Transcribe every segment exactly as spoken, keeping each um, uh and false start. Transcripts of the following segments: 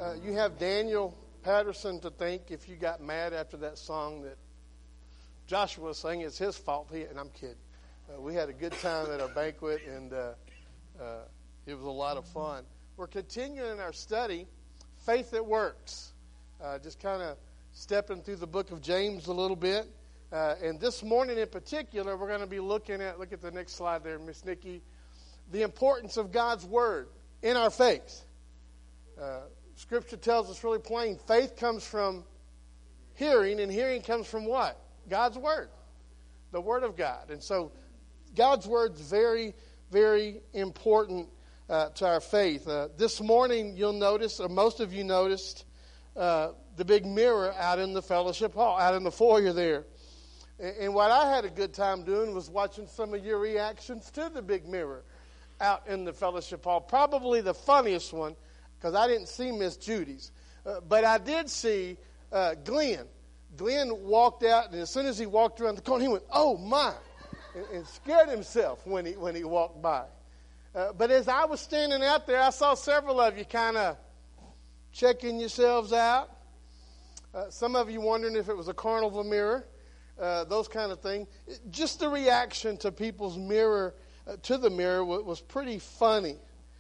Uh, you have Daniel Patterson to thank if you got mad after that song that Joshua sang. It's his fault. He, and I'm kidding. Uh, we had a good time at our banquet, and uh, uh, it was a lot of fun. We're continuing our study, Faith That Works. Uh, just kind of stepping through the book of James a little bit. Uh, and this morning in particular, we're going to be looking at, look at the next slide there, Miss Nikki, the importance of God's Word in our faith. Uh, Scripture tells us really plain, faith comes from hearing, and hearing comes from what? God's Word, the Word of God. And so God's Word's very, very important uh, to our faith. Uh, this morning you'll notice, or most of you noticed, uh, the big mirror out in the fellowship hall, out in the foyer there. And, and what I had a good time doing was watching some of your reactions to the big mirror out in the fellowship hall. Probably the funniest one, because I didn't see Miss Judy's. Uh, but I did see uh, Glenn. Glenn walked out, and as soon as he walked around the corner, he went, "Oh, my," and, and scared himself when he when he walked by. Uh, but as I was standing out there, I saw several of you kind of checking yourselves out. Uh, some of you wondering if it was a carnival mirror, uh, those kind of things. Just the reaction to people's mirror, uh, to the mirror was, was pretty funny.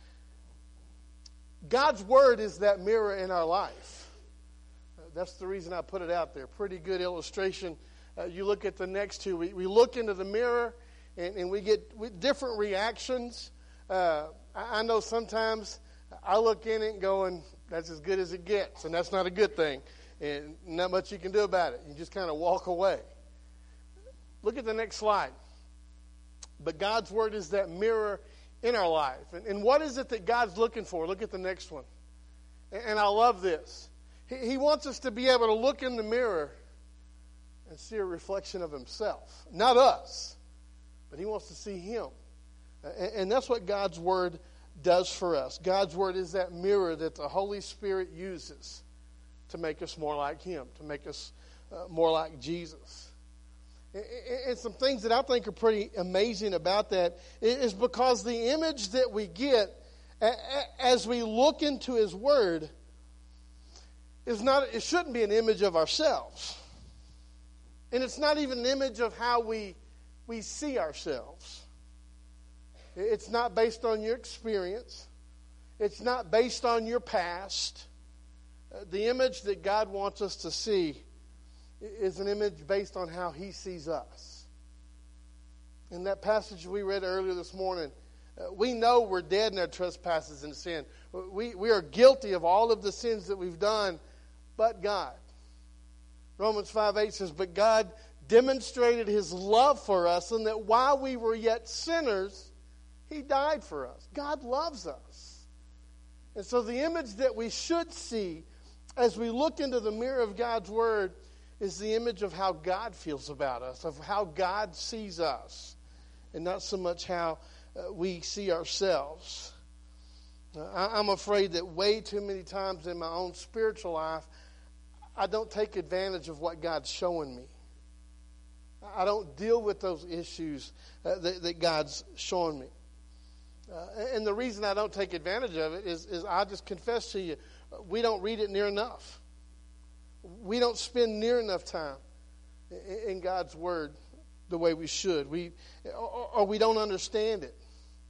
God's Word is that mirror in our life. Uh, that's the reason I put it out there. Pretty good illustration. Uh, you look at the next two. We, we look into the mirror, and, and we get we, different reactions. Uh, I, I know sometimes I look in it and going, that's as good as it gets, and that's not a good thing. And not much you can do about it. You just kind of walk away. Look at the next slide. But God's Word is that mirror in our life. And, and what is it that God's looking for? Look at the next one. And, and I love this. He, he wants us to be able to look in the mirror and see a reflection of Himself. Not us, but He wants to see Him. And, and that's what God's Word does for us. God's Word is that mirror that the Holy Spirit uses to make us more like Him, to make us uh, more like Jesus. And some things that I think are pretty amazing about that is because the image that we get as we look into His Word is not, it shouldn't be an image of ourselves. And it's not even an image of how we, we see ourselves. It's not based on your experience. It's not based on your past. The image that God wants us to see is an image based on how He sees us. In that passage we read earlier this morning, uh, we know we're dead in our trespasses and sin. We, we are guilty of all of the sins that we've done, but God. Romans five eight says, but God demonstrated His love for us in that while we were yet sinners, He died for us. God loves us. And so the image that we should see as we look into the mirror of God's Word is the image of how God feels about us, of how God sees us, and not so much how uh, we see ourselves. Uh, I, I'm afraid that way too many times in my own spiritual life, I don't take advantage of what God's showing me. I don't deal with those issues uh, that, that God's showing me. Uh, and the reason I don't take advantage of it is, is I just confess to you, we don't read it near enough. We don't spend near enough time in God's Word the way we should. We, or we don't understand it.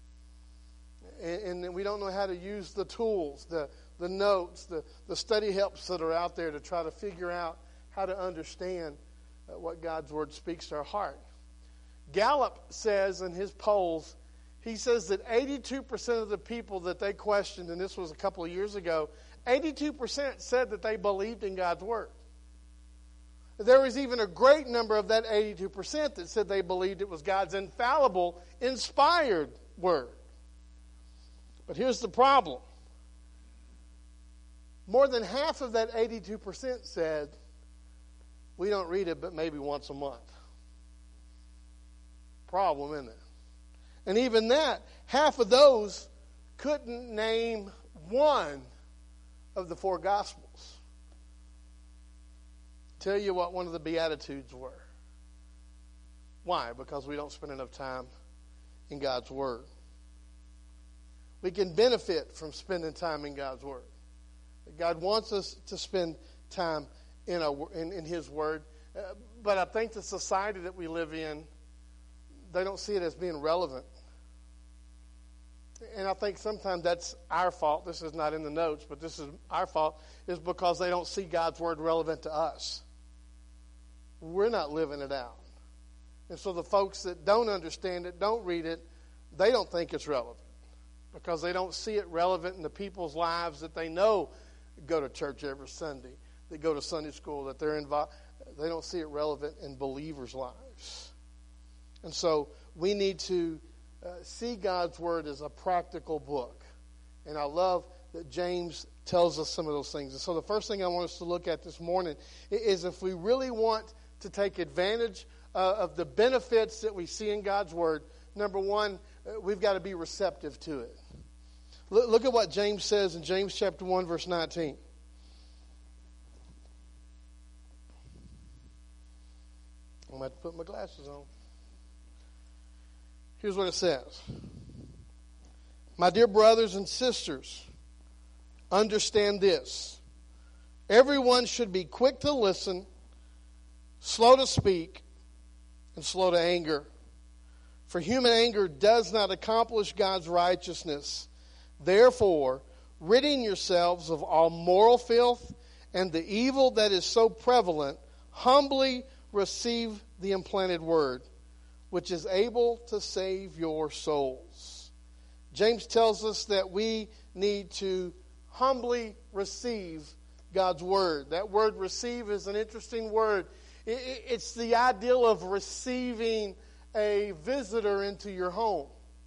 And we don't know how to use the tools, the, the notes, the, the study helps that are out there to try to figure out how to understand what God's Word speaks to our heart. Gallup says in his polls, he says that eighty-two percent of the people that they questioned, and this was a couple of years ago, eighty-two percent said that they believed in God's Word. There was even a great number of that eighty-two percent that said they believed it was God's infallible, inspired Word. But here's the problem. More than half of that eighty-two percent said, we don't read it but maybe once a month. Problem, isn't it? And even that, half of those couldn't name one of the four Gospels. Tell you what one of the Beatitudes were. Why? Because we don't spend enough time in God's Word. We can benefit from spending time in God's Word. God wants us to spend time in, our, in, in His Word. Uh, but I think the society that we live in, they don't see it as being relevant. And I think sometimes that's our fault. This is not in the notes, but this is our fault, is because they don't see God's Word relevant to us. We're not living it out. And so the folks that don't understand it, don't read it, they don't think it's relevant because they don't see it relevant in the people's lives that they know go to church every Sunday, that go to Sunday school, that they're involved. They don't see it relevant in believers' lives. And so we need to uh, see God's Word as a practical book. And I love that James tells us some of those things. And so the first thing I want us to look at this morning is if we really want to take advantage uh, of the benefits that we see in God's Word, number one, uh, we've got to be receptive to it. Look, look at what James says in James chapter one, verse nineteen. I'm going to have to put my glasses on. Here's what it says. My dear brothers and sisters, understand this. Everyone should be quick to listen, slow to speak, and slow to anger. For human anger does not accomplish God's righteousness. Therefore, ridding yourselves of all moral filth and the evil that is so prevalent, humbly receive the implanted word, which is able to save your souls. James tells us that we need to humbly receive God's word. That word receive is an interesting word. It's the ideal of receiving a visitor into your home.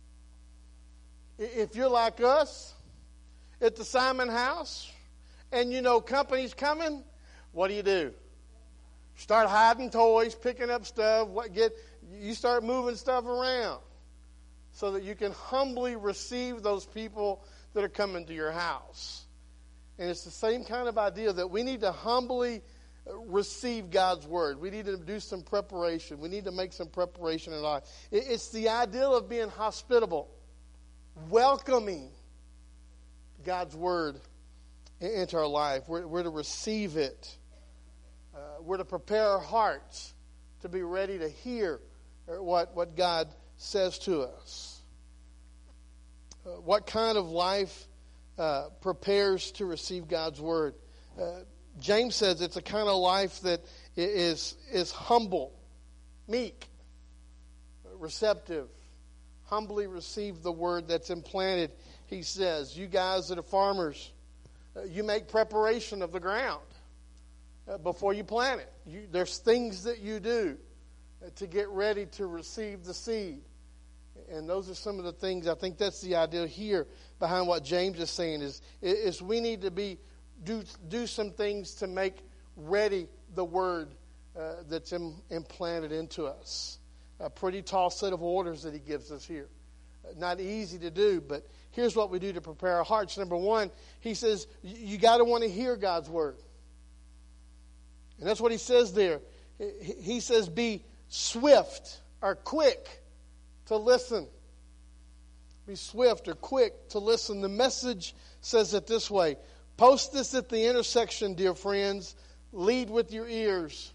If you're like us at the Simon House and you know company's coming, what do you do? Start hiding toys, picking up stuff. What get you start moving stuff around so that you can humbly receive those people that are coming to your house. And it's the same kind of idea that we need to humbly receive God's word. We need to do some preparation. We need to make some preparation in life. It's the ideal of being hospitable, welcoming God's word into our life. We're, we're to receive it. Uh, we're to prepare our hearts to be ready to hear what, what God says to us. Uh, what kind of life uh, prepares to receive God's word? Uh, James says it's a kind of life that is, is humble, meek, receptive, humbly receive the word that's implanted. He says, you guys that are farmers, uh, you make preparation of the ground. Uh, before you plant it. You, there's things that you do uh, to get ready to receive the seed. And those are some of the things, I think that's the idea here behind what James is saying is, is we need to be do, do some things to make ready the word uh, that's im, implanted into us. A pretty tall set of orders that he gives us here. Uh, not easy to do, but here's what we do to prepare our hearts. Number one, he says you got to want to hear God's word. And that's what he says there. He says, be swift or quick to listen. Be swift or quick to listen. The Message says it this way. Post this at the intersection, dear friends. Lead with your ears.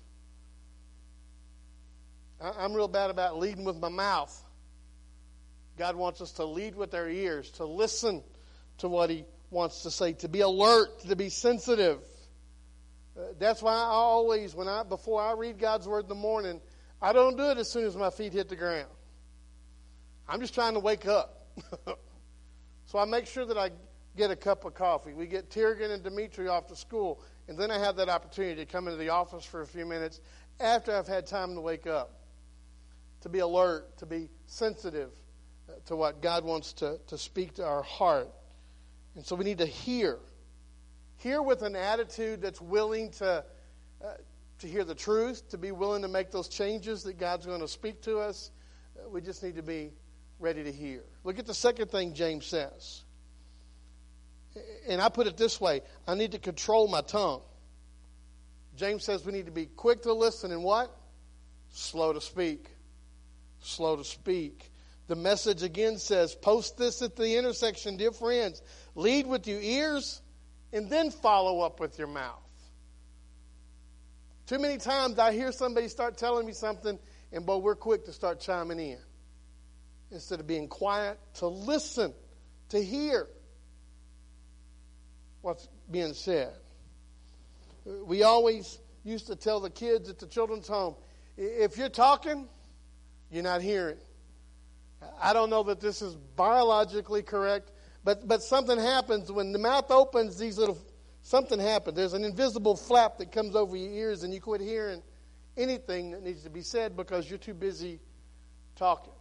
I'm real bad about leading with my mouth. God wants us to lead with our ears, to listen to what he wants to say, to be alert, to be sensitive. Uh, that's why I always, when I before I read God's word in the morning, I don't do it as soon as my feet hit the ground. I'm just trying to wake up. So I make sure that I get a cup of coffee. We get Tiergan and Dimitri off to school, and then I have that opportunity to come into the office for a few minutes after I've had time to wake up, to be alert, to be sensitive to what God wants to, to speak to our heart. And so we need to hear. Hear with an attitude that's willing to, uh, to hear the truth, to be willing to make those changes that God's going to speak to us. Uh, we just need to be ready to hear. Look at the second thing James says. And I put it this way, I need to control my tongue. James says we need to be quick to listen and what? Slow to speak. Slow to speak. The Message again says, post this at the intersection, dear friends. Lead with your ears and then follow up with your mouth. Too many times I hear somebody start telling me something, and boy, we're quick to start chiming in. Instead of being quiet, to listen, to hear what's being said. We always used to tell the kids at the children's home, if you're talking, you're not hearing. I don't know that this is biologically correct, but, but something happens when the mouth opens, these little, something happens. There's an invisible flap that comes over your ears and you quit hearing anything that needs to be said because you're too busy talking.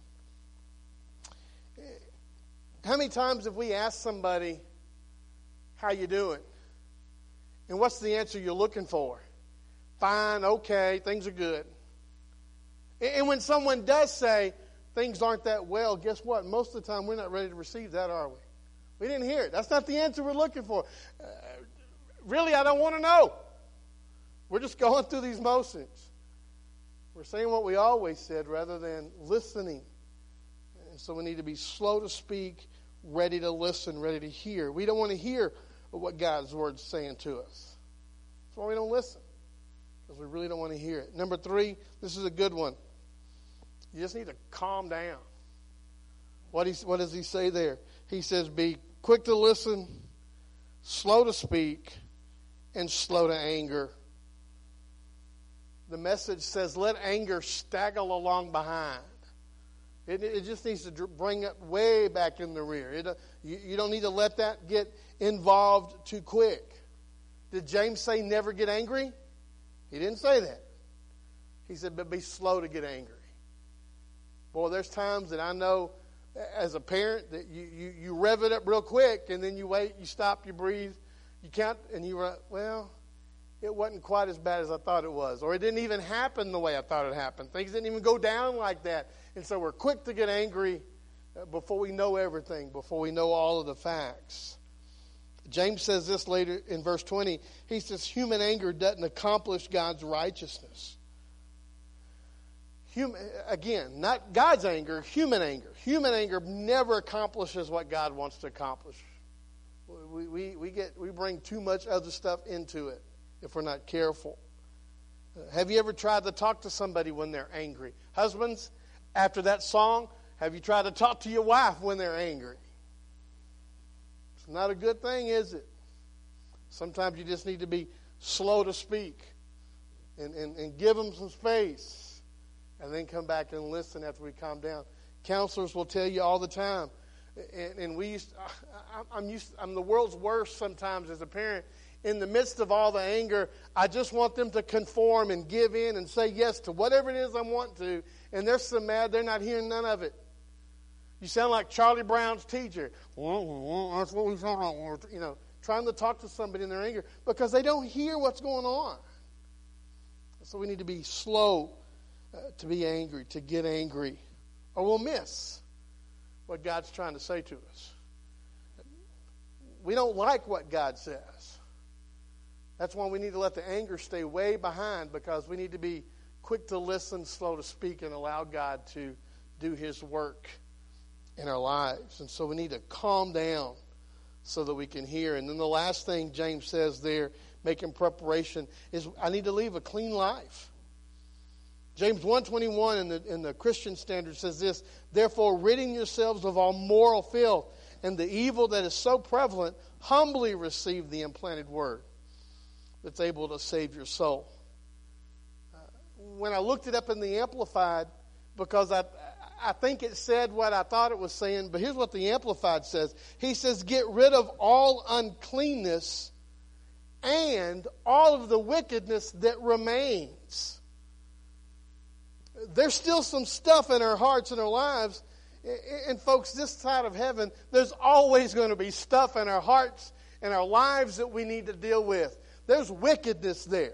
How many times have we asked somebody, how you doing? And what's the answer you're looking for? Fine, okay, things are good. And when someone does say, things aren't that well, guess what? Most of the time, we're not ready to receive that, are we? We didn't hear it. That's not the answer we're looking for. Uh, really, I don't want to know. We're just going through these motions. We're saying what we always said rather than listening. And so we need to be slow to speak, ready to listen, ready to hear. We don't want to hear what God's Word's saying to us. That's why we don't listen, because we really don't want to hear it. Number three, this is a good one. You just need to calm down. What, he, what does he say there? He says, be quick to listen, slow to speak, and slow to anger. The Message says, let anger staggle along behind. It, it just needs to bring it way back in the rear. It, you, you don't need to let that get involved too quick. Did James say never get angry? He didn't say that. He said, but be slow to get angry. Boy, there's times that I know as a parent that you, you, you rev it up real quick and then you wait, you stop, you breathe, you count, and you were, well, it wasn't quite as bad as I thought it was. Or it didn't even happen the way I thought it happened. Things didn't even go down like that. And so we're quick to get angry before we know everything, before we know all of the facts. James says this later in verse twenty. He says, human anger doesn't accomplish God's righteousness. Human, again, not God's anger, human anger. Human anger never accomplishes what God wants to accomplish. We, we, we, get, we bring too much other stuff into it if we're not careful. Uh, have you ever tried to talk to somebody when they're angry? Husbands, after that song, have you tried to talk to your wife when they're angry? It's not a good thing, is it? Sometimes you just need to be slow to speak and, and, and give them some space. And then come back and listen after we calm down. Counselors will tell you all the time. And, and we used, I, I'm, used, I'm the world's worst sometimes as a parent. In the midst of all the anger, I just want them to conform and give in and say yes to whatever it is I want to. And they're so mad they're not hearing none of it. You sound like Charlie Brown's teacher. Well, that's what we sound like. You know, trying to talk to somebody in their anger because they don't hear what's going on. So we need to be slow Uh, to be angry, to get angry, or we'll miss what God's trying to say to us. We don't like what God says. That's why we need to let the anger stay way behind, because we need to be quick to listen, slow to speak, and allow God to do His work in our lives. And so we need to calm down so that we can hear. And then the last thing James says there, making preparation, is I need to live a clean life. James one twenty-one in the, in the Christian Standard says this, therefore ridding yourselves of all moral filth and the evil that is so prevalent, humbly receive the implanted word that's able to save your soul. Uh, when I looked it up in the Amplified, because I, I think it said what I thought it was saying, but here's what the Amplified says. He says, get rid of all uncleanness and all of the wickedness that remains. There's still some stuff in our hearts and our lives. And folks, this side of heaven, there's always going to be stuff in our hearts and our lives that we need to deal with. There's wickedness there.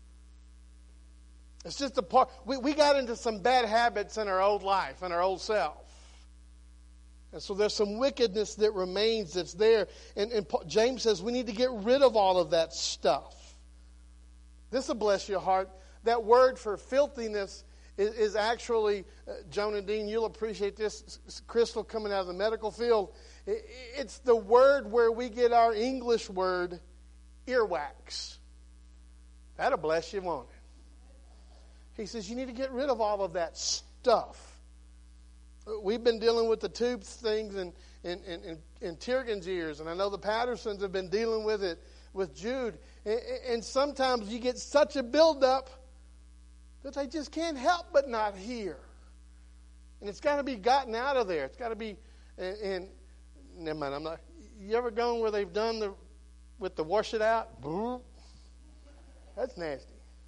It's just a part. We, we got into some bad habits in our old life and our old self. And so there's some wickedness that remains that's there. And, and James says we need to get rid of all of that stuff. This will bless your heart. That word for filthiness is, is actually, uh, Joan and Dean, you'll appreciate this, Crystal, coming out of the medical field. It's the word where we get our English word earwax. That'll bless you, won't it? He says you need to get rid of all of that stuff. We've been dealing with the tube things in, in, in, in, in Tiergan's ears, and I know the Pattersons have been dealing with it with Jude. And, and sometimes you get such a buildup that they just can't help but not hear. And it's got to be gotten out of there. It's got to be, and, and never mind, I'm not, you ever gone where they've done the, with the wash it out? That's nasty.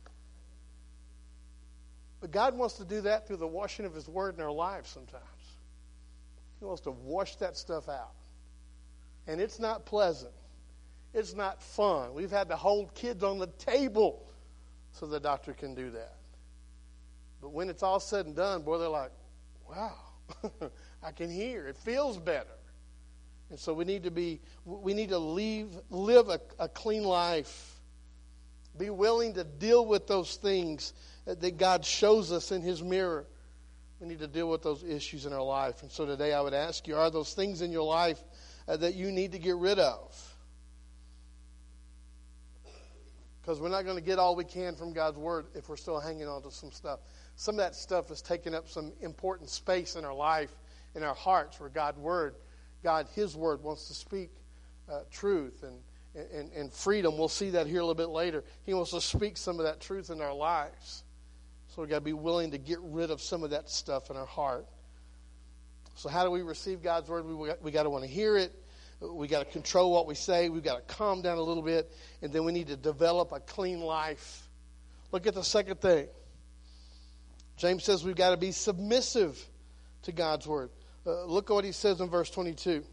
But God wants to do that through the washing of His Word in our lives sometimes. He wants to wash that stuff out. And it's not pleasant. It's not fun. We've had to hold kids on the table so the doctor can do that. But when it's all said and done, boy, they're like, wow, I can hear. It feels better. And so we need to be, we need to leave, live a, a clean life. Be willing to deal with those things that God shows us in His mirror. We need to deal with those issues in our life. And so today I would ask you, are those things in your life uh, that you need to get rid of? Because we're not going to get all we can from God's Word if we're still hanging on to some stuff. Some of that stuff is taking up some important space in our life, in our hearts, where God's Word, God, His Word wants to speak uh, truth and, and, and freedom. We'll see that here a little bit later. He wants to speak some of that truth in our lives. So we've got to be willing to get rid of some of that stuff in our heart. So how do we receive God's Word? We, we got to want to hear it. We got to control what we say. We've got to calm down a little bit. And then we need to develop a clean life. Look at the second thing. James says we've got to be submissive to God's Word. Uh, look at what he says in verse twenty-two.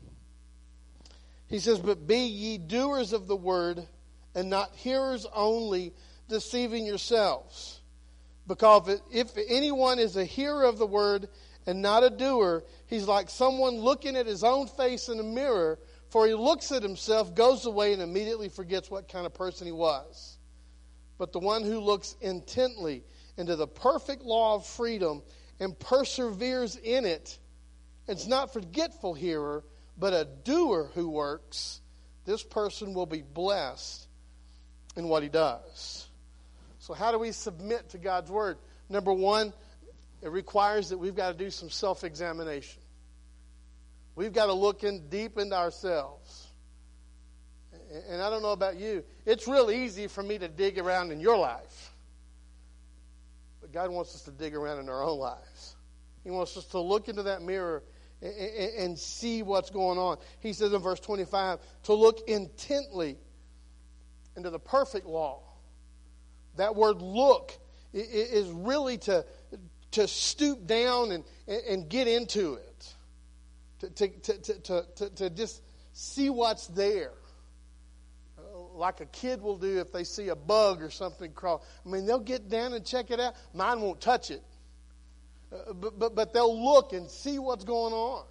He says, but be ye doers of the Word, and not hearers only, deceiving yourselves. Because if anyone is a hearer of the Word and not a doer, he's like someone looking at his own face in a mirror, for he looks at himself, goes away, and immediately forgets what kind of person he was. But the one who looks intently into the perfect law of freedom and perseveres in it, and is not forgetful hearer, but a doer who works, this person will be blessed in what he does. So how do we submit to God's Word? Number one, it requires that we've got to do some self-examination. We've got to look in deep into ourselves. And I don't know about you, it's real easy for me to dig around in your life. But God wants us to dig around in our own lives. He wants us to look into that mirror and, and, and see what's going on. He says in verse twenty-five, to look intently into the perfect law. That word look is really to, to stoop down and, and get into it. To, to, to, to, to, to just see what's there. Like a kid will do if they see a bug or something crawl. I mean, they'll get down and check it out. Mine won't touch it. Uh, but, but, but they'll look and see what's going on.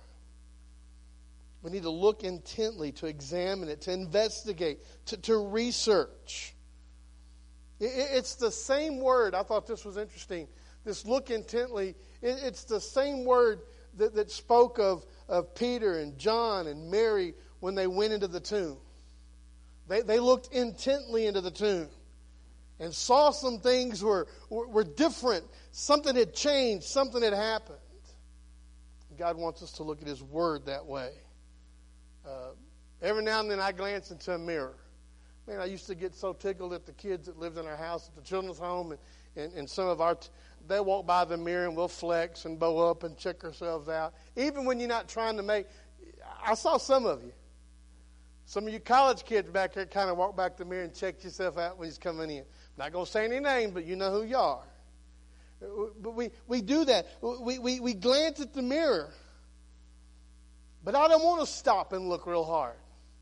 We need to look intently, to examine it, to investigate, to, to research. It, it's the same word. I thought this was interesting. This look intently, it, it's the same word that, that spoke of, of Peter and John and Mary when they went into the tomb. They, they looked intently into the tomb and saw some things were, were, were different. Something had changed. Something had happened. God wants us to look at His Word that way. Uh, every now and then I glance into a mirror. Man, I used to get so tickled at the kids that lived in our house at the children's home. And, and, and some of our, t- they walk by the mirror and we'll flex and bow up and check ourselves out. Even when you're not trying to make, I saw some of you. Some of you college kids back there kind of walk back to the mirror and check yourself out when he's coming in. I'm not going to say any names, but you know who you are. But we, we do that. We, we, we glance at the mirror. But I don't want to stop and look real hard.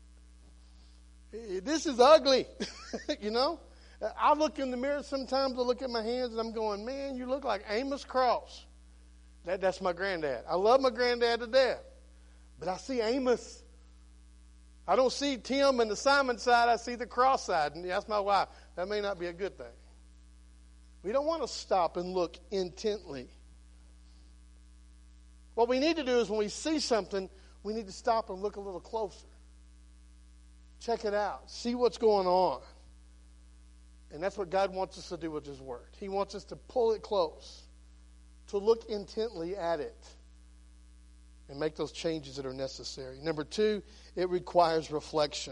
This is ugly, you know. I look in the mirror sometimes, I look at my hands and I'm going, man, you look like Amos Cross. That, that's my granddad. I love my granddad to death. But I see Amos. I don't see Tim and the Simon side, I see the cross side. And that's my wife. That may not be a good thing. We don't want to stop and look intently. What we need to do is when we see something, we need to stop and look a little closer. Check it out. See what's going on. And that's what God wants us to do with His Word. He wants us to pull it close, to look intently at it, and make those changes that are necessary. Number two, it requires reflection.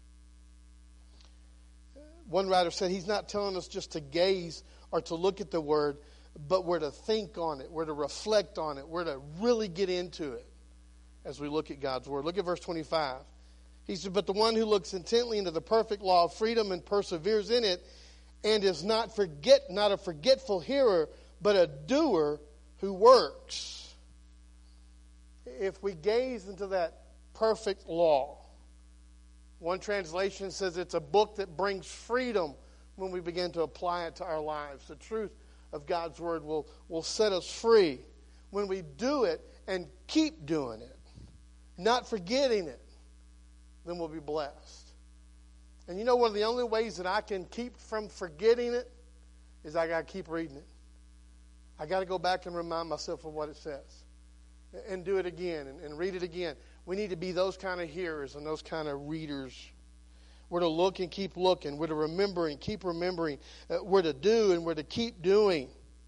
One writer said he's not telling us just to gaze or to look at the Word, but we're to think on it, we're to reflect on it, we're to really get into it as we look at God's Word. Look at verse twenty-five. He said, but the one who looks intently into the perfect law of freedom and perseveres in it, and is not forget, not a forgetful hearer, but a doer who works. If we gaze into that perfect law, one translation says it's a book that brings freedom when we begin to apply it to our lives. The truth of God's Word will, will set us free when we do it and keep doing it, not forgetting it. Then we'll be blessed. And you know, one of the only ways that I can keep from forgetting it is I got to keep reading it. I got to go back and remind myself of what it says and do it again and, and read it again. We need to be those kind of hearers and those kind of readers. We're to look and keep looking. We're to remember and keep remembering. Uh, we're to do and we're to keep doing.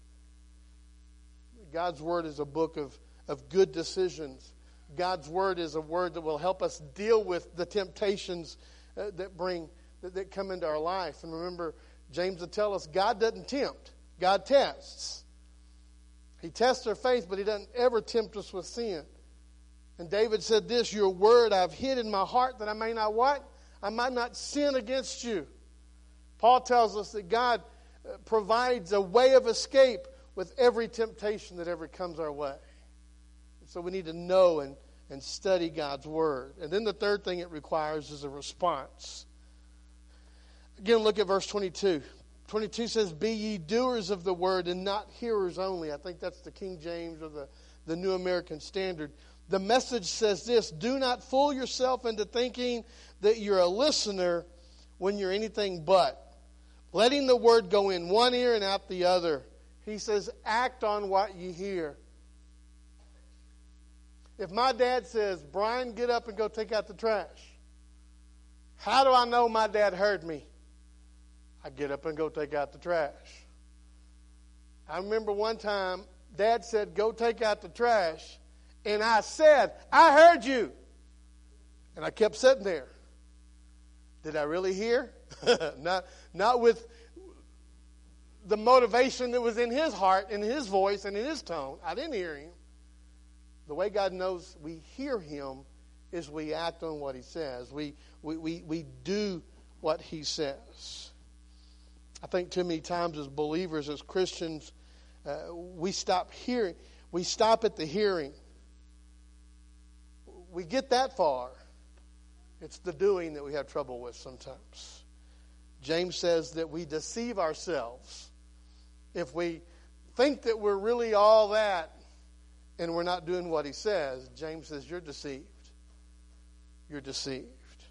God's Word is a book of, of good decisions. God's Word is a word that will help us deal with the temptations uh, that bring that, that come into our life. And remember, James will tell us God doesn't tempt. God tests. He tests our faith, but He doesn't ever tempt us with sin. And David said this, your word I've hid in my heart that I may not what? I might not sin against you. Paul tells us that God uh, provides a way of escape with every temptation that ever comes our way. So we need to know and, and study God's Word. And then the third thing it requires is a response. Again, look at verse twenty-two. twenty-two says, be ye doers of the Word and not hearers only. I think that's the King James or the, the New American Standard. The Message says this, do not fool yourself into thinking that you're a listener when you're anything but. Letting the Word go in one ear and out the other. He says, act on what you hear. If my dad says, Brian, get up and go take out the trash, how do I know my dad heard me? I get up and go take out the trash. I remember one time, Dad said, go take out the trash, and I said, I heard you. And I kept sitting there. Did I really hear? not, not with the motivation that was in his heart, in his voice, and in his tone. I didn't hear him. The way God knows we hear Him is we act on what He says. We, we, we, we do what He says. I think too many times as believers, as Christians, uh, we stop hearing. We stop at the hearing. We get that far. It's the doing that we have trouble with sometimes. James says that we deceive ourselves if we think that we're really all that and we're not doing what He says. James says, you're deceived. You're deceived.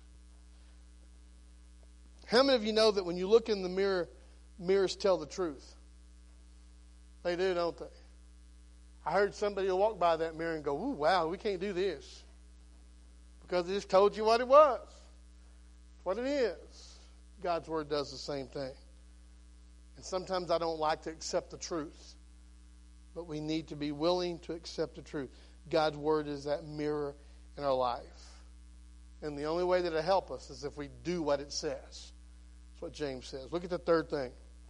How many of you know that when you look in the mirror, mirrors tell the truth? They do, don't they? I heard somebody walk by that mirror and go, ooh, wow, we can't do this. Because it just told you what it was. What it is. God's Word does the same thing. And sometimes I don't like to accept the truth. But we need to be willing to accept the truth. God's Word is that mirror in our life. And the only way that it'll help us is if we do what it says. That's what James says. Look at the third thing.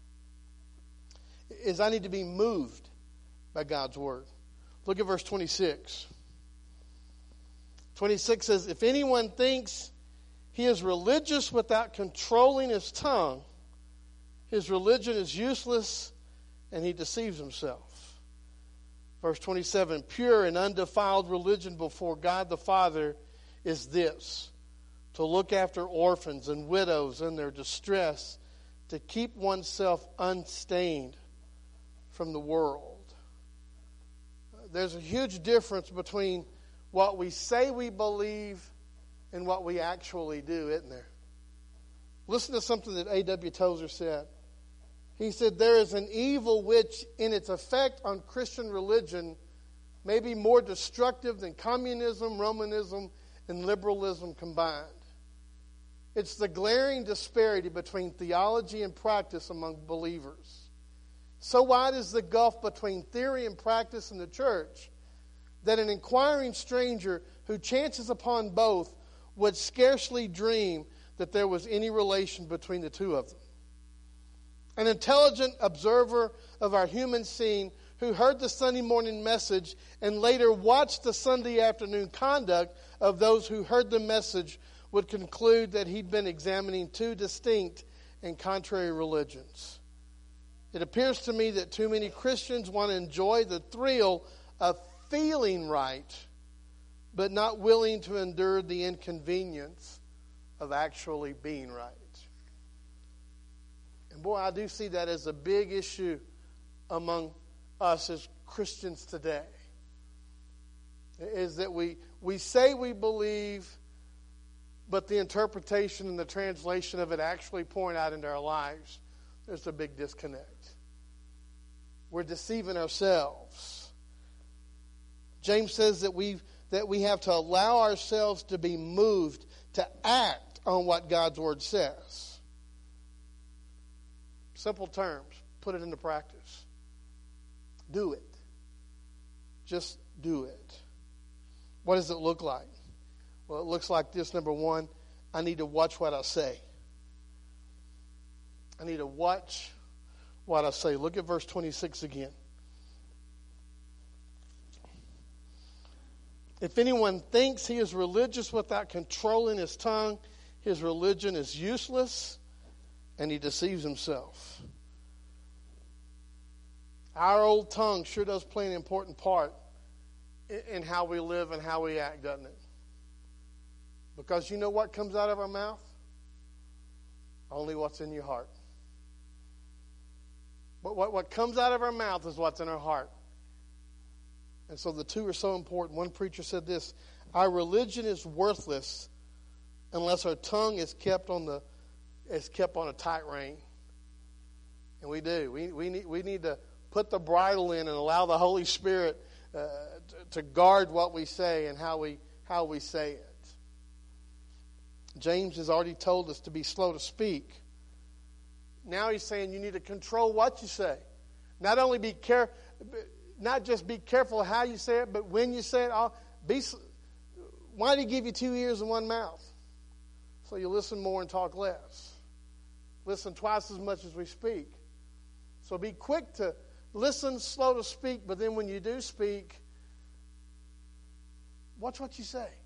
Is I need to be moved by God's Word. Look at verse twenty-six. twenty-six says, if anyone thinks he is religious without controlling his tongue, his religion is useless and he deceives himself. Verse twenty-seven, pure and undefiled religion before God the Father is this, to look after orphans and widows in their distress, to keep oneself unstained from the world. There's a huge difference between what we say we believe and what we actually do, isn't there? Listen to something that A W Tozer said. He said, there is an evil which, in its effect on Christian religion, maybe more destructive than communism, Romanism, and liberalism combined. It's the glaring disparity between theology and practice among believers. So wide is the gulf between theory and practice in the church that an inquiring stranger who chances upon both would scarcely dream that there was any relation between the two of them. An intelligent observer of our human scene who heard the Sunday morning message and later watched the Sunday afternoon conduct of those who heard the message would conclude that he'd been examining two distinct and contrary religions. It appears to me that too many Christians want to enjoy the thrill of feeling right, but not willing to endure the inconvenience of actually being right. And boy, I do see that as a big issue among us as Christians today. Is that we, we say we believe, but the interpretation and the translation of it actually pouring out into our lives, there's a big disconnect. We're deceiving ourselves. James says that we that we have to allow ourselves to be moved to act on what God's Word says. Simple terms, put it into practice. Do it. Just do it. What does it look like? Well, it looks like this. Number one, I need to watch what I say. I need to watch what I say. Look at verse twenty-six again. If anyone thinks he is religious without controlling his tongue, his religion is useless, and he deceives himself. Our old tongue sure does play an important part in how we live and how we act, doesn't it? Because you know what comes out of our mouth? Only what's in your heart. But what, what comes out of our mouth is what's in our heart. And so the two are so important. One preacher said this: our religion is worthless unless our tongue is kept on the is kept on a tight rein. And we do. We we need we need to put the bridle in and allow the Holy Spirit uh, to, to guard what we say and how we how we say it. James has already told us to be slow to speak. Now he's saying you need to control what you say. Not only be care, not just be careful how you say it, but when you say it. I'll be. Why did he give you two ears and one mouth? So you listen more and talk less. Listen twice as much as we speak. So be quick to listen, slow to speak, but then when you do speak, watch what you say.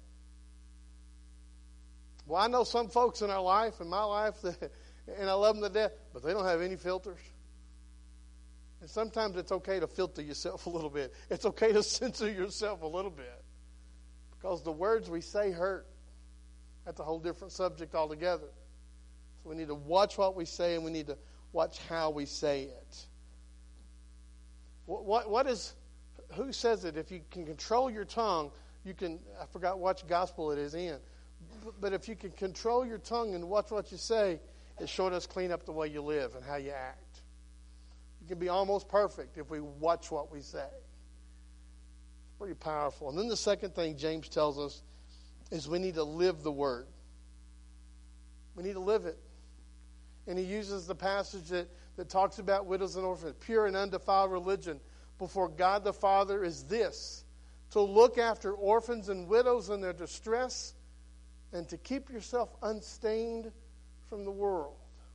Well, I know some folks in our life, in my life, that, and I love them to death, but they don't have any filters. And sometimes it's okay to filter yourself a little bit. It's okay to censor yourself a little bit. Because the words we say hurt. That's a whole different subject altogether. So we need to watch what we say, and we need to watch how we say it. What, what, what is, who says it? If you can control your tongue, you can, I forgot which gospel it is in. But if you can control your tongue and watch what you say, it sure does clean up the way you live and how you act. You can be almost perfect if we watch what we say. It's pretty powerful. And then the second thing James tells us is we need to live the Word. We need to live it. And he uses the passage that, that talks about widows and orphans. Pure and undefiled religion before God the Father is this: to look after orphans and widows in their distress and to keep yourself unstained from the world.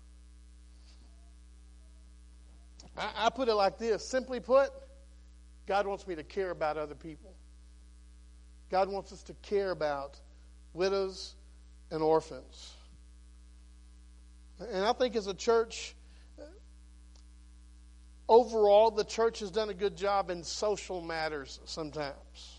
I, I put it like this. Simply put, God wants me to care about other people. God wants us to care about widows and orphans. And I think as a church, overall, the church has done a good job in social matters sometimes.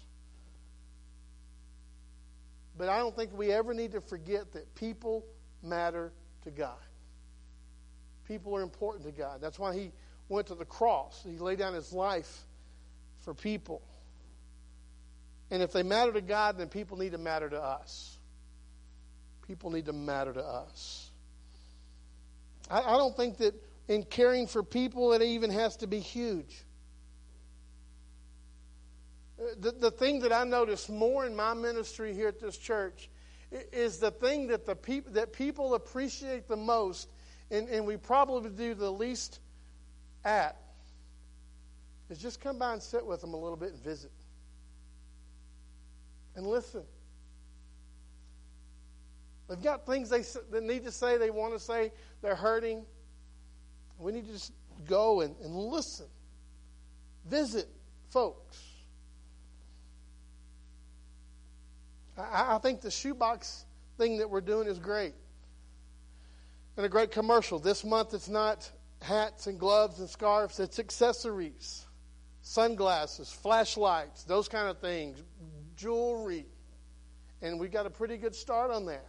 But I don't think we ever need to forget that people matter to God. People are important to God. That's why he went to the cross. He laid down his life for people. And if they matter to God, then people need to matter to us. People need to matter to us. I, I don't think that in caring for people, it even has to be huge. the, the thing that I notice more in my ministry here at this church is the thing that the peop, that people appreciate the most, and, and we probably do the least at, is just come by and sit with them a little bit and visit. And listen. They've got things they, they need to say, they want to say, they're hurting. We need to just go and, and listen. Visit folks. I, I think the shoebox thing that we're doing is great. And a great commercial. This month it's not hats and gloves and scarves, it's accessories. Sunglasses, flashlights, those kind of things, jewelry. And we got a pretty good start on that.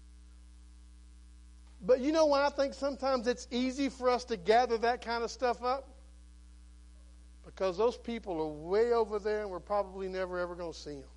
But you know why I think sometimes it's easy for us to gather that kind of stuff up? Because those people are way over there and we're probably never ever going to see them.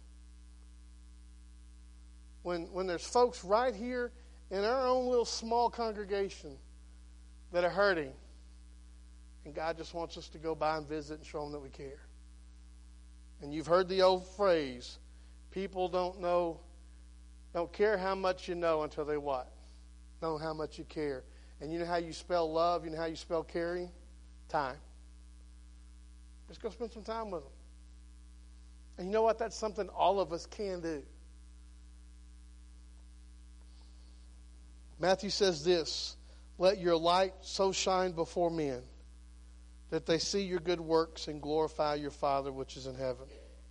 When, when there's folks right here in our own little small congregation that are hurting, and God just wants us to go by and visit and show them that we care. And you've heard the old phrase, people don't know, don't care how much you know until they what? Know how much you care. And you know how you spell love? You know how you spell caring? Time. Just go spend some time with them. And you know what? That's something all of us can do. Matthew says this, let your light so shine before men that they see your good works and glorify your Father which is in heaven.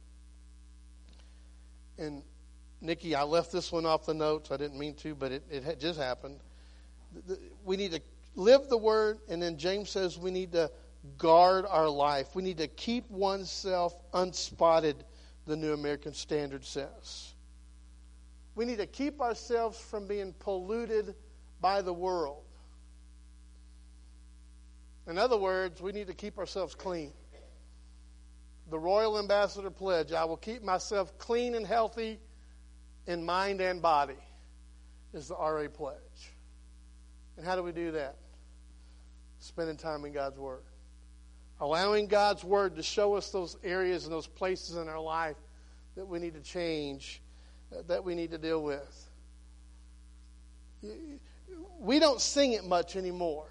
And Nikki, I left this one off the notes. I didn't mean to, but it, it had just happened. We need to live the Word, and then James says we need to guard our life. We need to keep oneself unspotted, the New American Standard says. We need to keep ourselves from being polluted by the world. In other words, we need to keep ourselves clean. The Royal Ambassador pledge, I will keep myself clean and healthy in mind and body, is the R A pledge. And how do we do that? Spending time in God's Word. Allowing God's Word to show us those areas and those places in our life that we need to change, that we need to deal with. We don't sing it much anymore.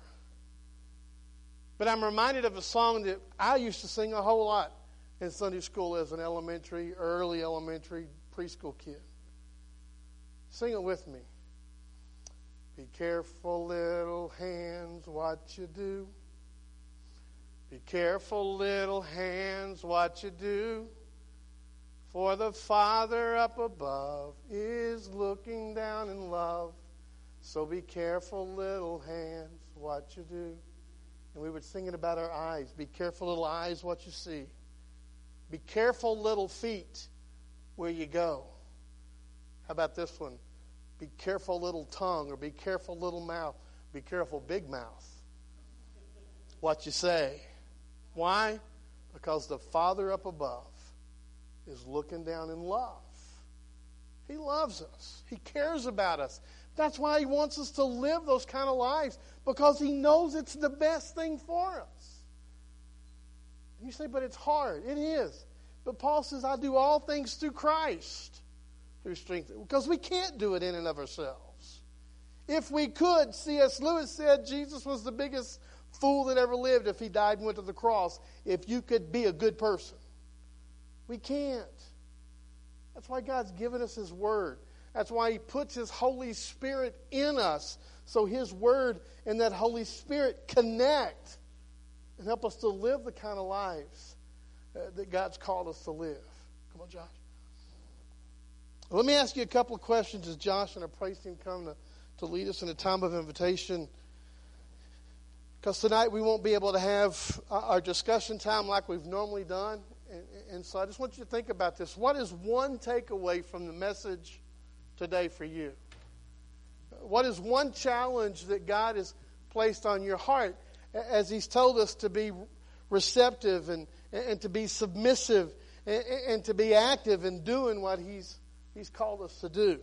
But I'm reminded of a song that I used to sing a whole lot in Sunday school as an elementary, early elementary, preschool kid. Sing it with me. Be careful, little hands, what you do. Be careful, little hands, what you do. For the Father up above is looking down in love. So be careful, little hands, what you do. And we would sing it about our eyes. Be careful, little eyes, what you see. Be careful, little feet, where you go. How about this one? Be careful, little tongue, or be careful, little mouth. Be careful, big mouth, what you say. Why? Because the Father up above is looking down in love. He loves us. He cares about us. That's why He wants us to live those kind of lives, because He knows it's the best thing for us. You say, but it's hard. It is. But Paul says, I do all things through Christ, who strengthens. Because we can't do it in and of ourselves. If we could, C S Lewis said Jesus was the biggest fool that ever lived if He died and went to the cross. If you could be a good person. We can't. That's why God's given us His Word. That's why He puts His Holy Spirit in us, so His Word and that Holy Spirit connect and help us to live the kind of lives uh, that God's called us to live. Come on, Josh. Let me ask you a couple of questions as Josh and our praise team come to, to lead us in a time of invitation. Because tonight we won't be able to have our discussion time like we've normally done. And, and so I just want you to think about this. What is one takeaway from the message today for you? What is one challenge that God has placed on your heart as He's told us to be receptive and, and to be submissive and, and to be active in doing what He's He's called us to do?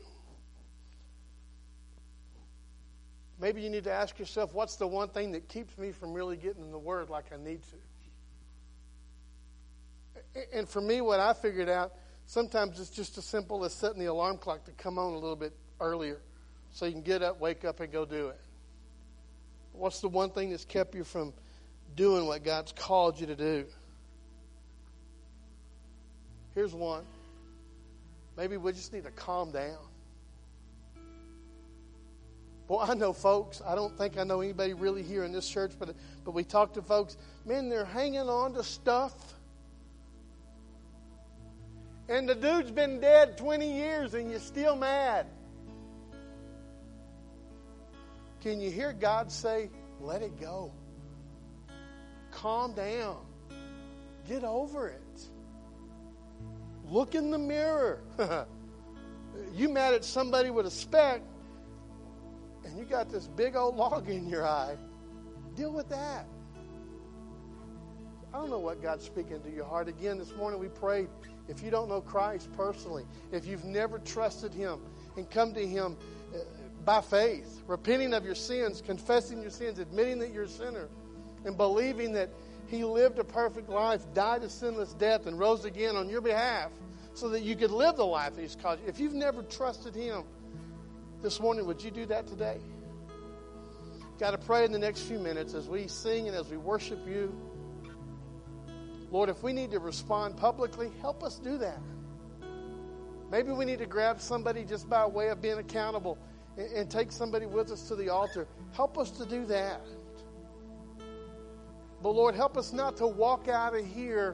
Maybe you need to ask yourself, what's the one thing that keeps me from really getting in the Word like I need to? And for me, what I figured out, sometimes it's just as simple as setting the alarm clock to come on a little bit earlier so you can get up, wake up, and go do it. What's the one thing that's kept you from doing what God's called you to do? Here's one. Maybe we just need to calm down. Boy, I know folks, I don't think I know anybody really here in this church, but, but we talk to folks, man, they're hanging on to stuff. And the dude's been dead twenty years and you're still mad. Can you hear God say, let it go? Calm down. Get over it. Look in the mirror. You mad at somebody with a speck, and you got this big old log in your eye. Deal with that. I don't know what God's speaking to your heart. Again, this morning we prayed, if you don't know Christ personally, if you've never trusted Him and come to Him by faith, repenting of your sins, confessing your sins, admitting that you're a sinner, and believing that He lived a perfect life, died a sinless death, and rose again on your behalf so that you could live the life that He's called you. If you've never trusted Him this morning, would you do that today? Got to pray in the next few minutes as we sing and as we worship You. Lord, if we need to respond publicly, help us do that. Maybe we need to grab somebody just by way of being accountable and, and take somebody with us to the altar. Help us to do that. But Lord, help us not to walk out of here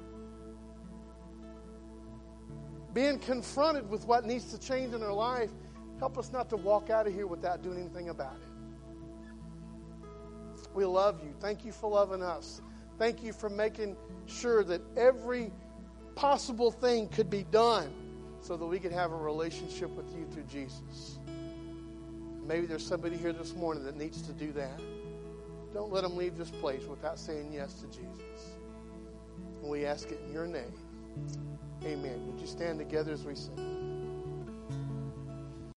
being confronted with what needs to change in our life. Help us not to walk out of here without doing anything about it. We love You. Thank You for loving us. Thank You for making sure that every possible thing could be done so that we could have a relationship with You through Jesus. Maybe there's somebody here this morning that needs to do that. Don't let them leave this place without saying yes to Jesus. And we ask it in Your name. Amen. Would you stand together as we sing?